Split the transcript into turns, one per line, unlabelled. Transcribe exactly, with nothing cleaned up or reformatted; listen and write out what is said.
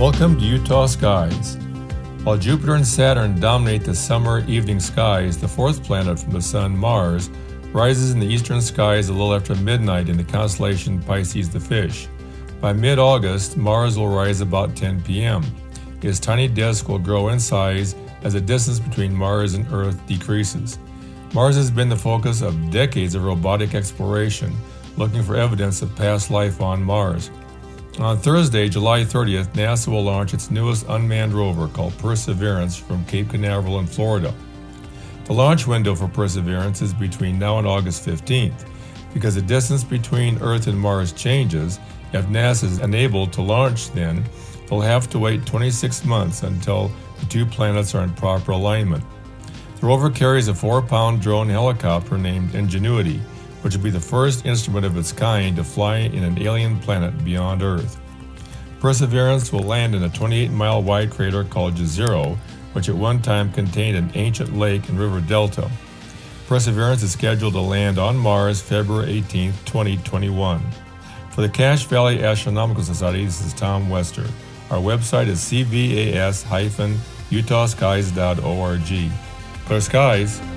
Welcome to Utah Skies. While Jupiter and Saturn dominate the summer evening skies, the fourth planet from the Sun, Mars, rises in the eastern skies a little after midnight in the constellation Pisces the Fish. By mid-August, Mars will rise about ten p.m. His tiny disk will grow in size as the distance between Mars and Earth decreases. Mars has been the focus of decades of robotic exploration, looking for evidence of past life on Mars. On Thursday, July thirtieth, NASA will launch its newest unmanned rover called Perseverance from Cape Canaveral in Florida. The launch window for Perseverance is between now and August fifteenth. Because the distance between Earth and Mars changes, if NASA is unable to launch then, they'll have to wait twenty-six months until the two planets are in proper alignment. The rover carries a four-pound drone helicopter named Ingenuity, which will be the first instrument of its kind to fly in an alien planet beyond Earth. Perseverance will land in a twenty-eight mile wide crater called Jezero, which at one time contained an ancient lake and river delta. Perseverance is scheduled to land on Mars February eighteenth, twenty twenty-one. For the Cache Valley Astronomical Society, this is Tom Wester. Our website is c v a s dash utah skies dot org. Clear skies.